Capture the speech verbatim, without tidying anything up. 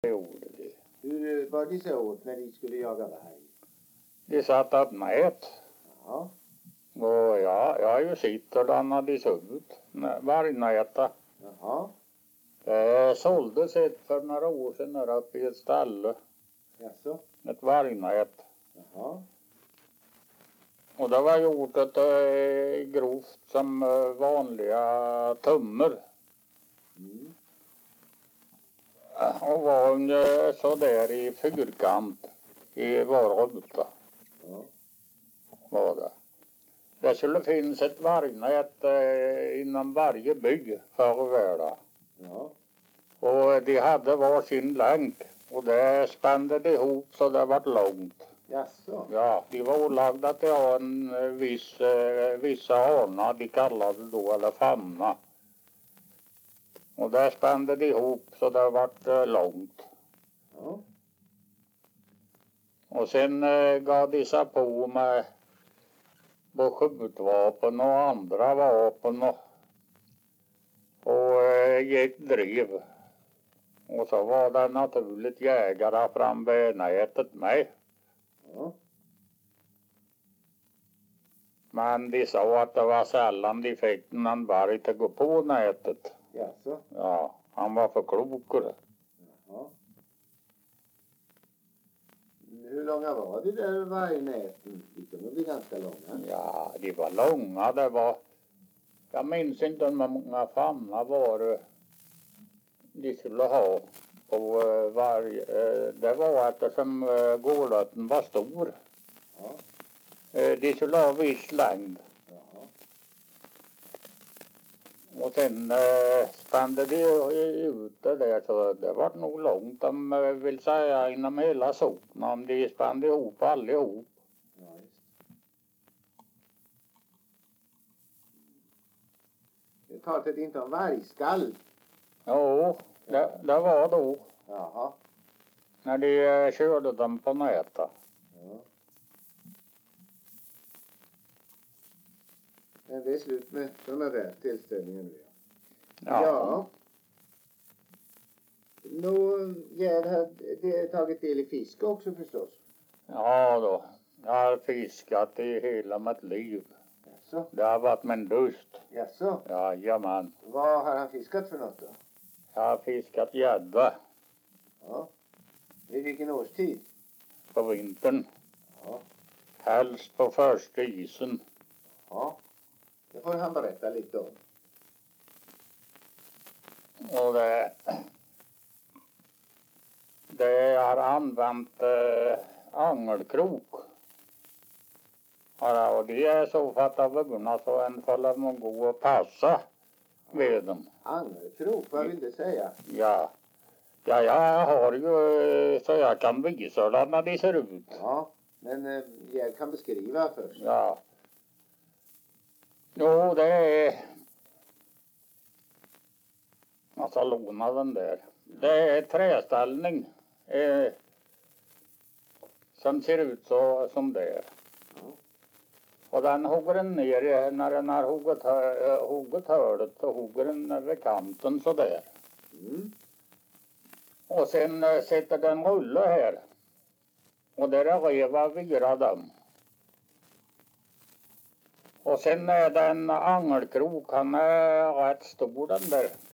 gjorde de. Hur var de så åt när de skulle jaga varg? De satte upp nät. Ja, Och ja, jag har ju sitter där när de såg ut. Vargnäta. jaha, Det såldes ett för några år sedan där uppe i ett ställe. jaså, Ett vargnät. jaha, Och det var gjort ett äh, grovt som äh, vanliga tummor. mm, Och var äh, så där i fyrkant i var ruta ja, var det. Det skulle finnas ett vargnät äh, inom varje by förr i världen. ja, Och de hade var sin länk. Och det spände de ihop så det var långt. jaså, Ja, de var ålagda att ha en eh, viss, eh, vissa hörna, de kallade det då, eller famna. Och där spände de ihop så det var eh, långt. ja, Och sen eh, gav de sig på med på skjutvapen och andra vapen och, och eh, gick drev. Och så var det naturligt jägare fram vid nätet med. ja, Men de sa att det var sällan de fick någon varg att gå på nätet. jaså, Ja, han var för klokare. jaha. Hur långa var de där vargnäten? De kunde bli ganska långa. Ja, de var långa. Det var, jag minns inte hur många famnar var det de skulle ha på uh, varg. Uh, det var eftersom uh, gården var stor. Ja, Uh, de skulle ha viss längd. jaha, Och sen uh, spände de ut det där så det var nog långt. De uh, vill säga inom hela socknen om de spände ihop allihop. ja just. Det talade inte om vargskall. Jo, det, det var då. Jaha, När de uh, körde dem på nätet. ja. Men det är slut med sådana där tillställningar nu. Ja. Ja. Nå, Gerd har det tagit del i fiske också förstås. Ja då. Jag har fiskat i hela mitt liv. Jaså, Det har varit min lust. jaså. Jajamän. Vad har han fiskat för något då? Jag har fiskat gädda Ja. I vilken årstid? på vintern. Ja. Helst på första isen. Ja. Det får han berätta lite om. Och det, det har använt äh, angelkrok. Ja, och det är så fatta vugorna så en får man gå och passa med dem. Angelkrok, vad vill det säga? Ja. Ja, jag har ju så jag kan visa dem när de ser ut. Ja, men eh, Gerd kan beskriva först. Ja. Jo, det är... Jag ska låna den där. Det är träställning. Eh, som ser ut så som det är. Ja. Och den hugger den ner när den har hugget, hö- hugget hördet så hugger den över kanten så där. Mm. Och sen eh, sätter den rulle här. Och där är reva vyra dem. Och sen är det en angelkrok, han är rätt stor den där.